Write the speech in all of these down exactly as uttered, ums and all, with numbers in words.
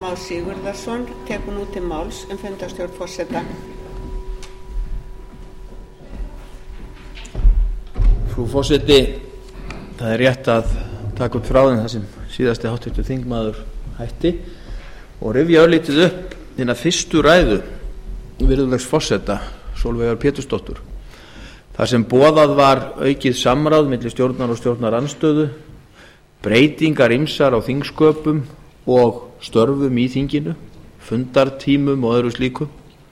Már Sigurðarson tekur nú til máls um fundarstjórn forseta. Frú forseti, það er rétt að taka upp þráðinn þar sem síðasti háttvirtur þingmaður hætti og rifja örlítið upp þína fyrstu ræðu virðulegs forseta Sólveigar Pétursdóttur, þar sem boðað var aukið samráð milli stjórnar og stjórnarandstöðu, breytingar ýmsar á þingsköpum og störfum í þinginu, fundartímum og öðru slíku.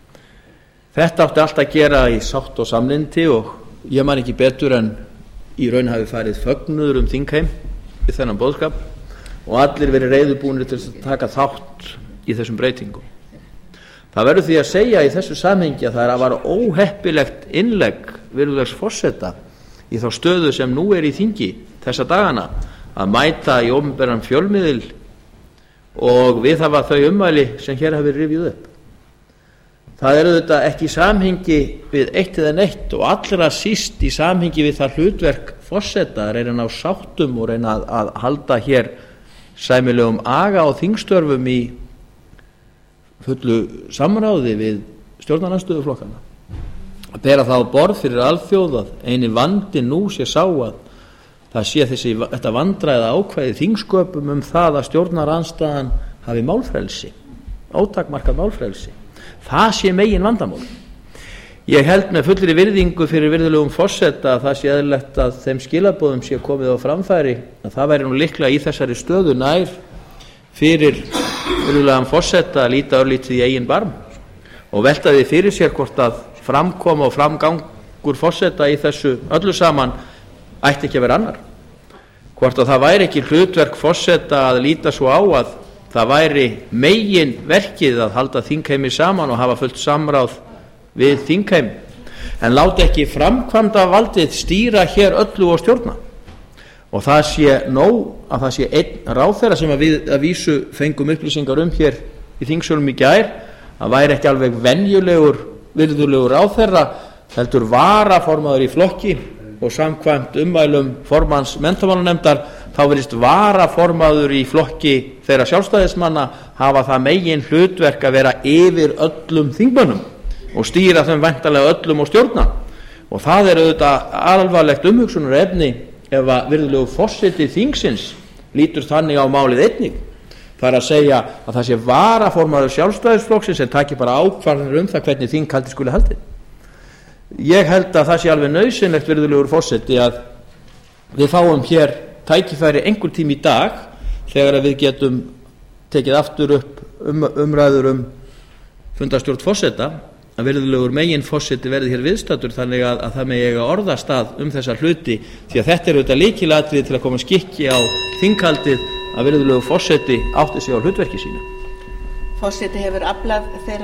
Þetta átti allt að gera í sátt og samlyndi og ég man ekki betur en í raun hafi farið fögnuður um þingheim við þennan boðskap og allir verið reiðubúnir til að taka þátt í þessum breytingum. Það verður því að segja í þessu samhengi að það var óheppilegt innlegg virðulegs forseta í þá stöðu sem nú er í þingi þessa dagana að mæta í opinberan fjölmiðil og viðhafa þau ummæli sem hér hafi verið rifjuð upp. Það er auðvitað ekki í samhengi við eitt eða neitt og allra síst í samhengi við það hlutverk forseta að reyna að ná sáttum og reyna að, að halda hér sæmilegum aga og þingstörfum í fullu samráði við stjórnarandstöðuflokkana. Að bera það á borð fyrir alþjóð að eini vandi nú sé sá að það sé þessi, þetta vandræða ákvæði þingsköpum um það að stjórnarandstaðan hafi málfrelsi, ótakmarkað málfrelsi. Það sé megin vandamál. Ég held með fullri virðingu fyrir virðulegum forseta að það sé eðlilegt að þeim skilaboðum sé komið á framfæri, að það væri nú líklega í þessari stöðu nær fyrir virðulegan forseta að líta örlítið í eigin barm og velta því fyrir sér hvort að framkoma og framgangur forseta í þessu öllu saman ætti ekki að vera annar. Hvort að það væri ekki hlutverk forseta að líta svo á að það væri megin verkið að halda þingheimi saman og hafa fullt samráð við þingheim en láti ekki framkvæmda valdið stýra hér öllu og stjórna. Og það sé nóg að það sé einn ráðherra sem að við að vísu fengum upplýsingar um hér í þingsölum í gær að væri ekki alveg venjulegur virðulegur ráðherra heldur varaformaður í flokki og samkvæmt ummælum formanns menntamálanefndar þá virðist varaformaður í flokki þeirra sjálfstæðismanna hafa það megin hlutverk að vera yfir öllum þingmönnum og stýra þeim væntanlega öllum og stjórna. Og það er auðvitað alvarlegt umhugsunarefni ef að virðulegu forseti þingsins lítur þannig á málið einnig. Það er að segja að það sé varaformaður sjálfstæðisflokksins sem taki bara ákvarðanir um það hvernig þinghaldi skuli haldið. Ég held að það sé alveg nauðsynlegt virðulegur forseti að við fáum hér tækifæri einhver tíma í dag þegar við getum tekið aftur upp um, umræður um fundarstjórn forseta að virðulegur megin forseti verði hér viðstaddur þannig að, að það megi eiga orðastað um þessa hluti því að þetta er auðvitað lykilatriði til að koma skikki á þinghaldið að virðulegur forseti átti sig á hlutverki sínu. Forseti hefur aflað þeirra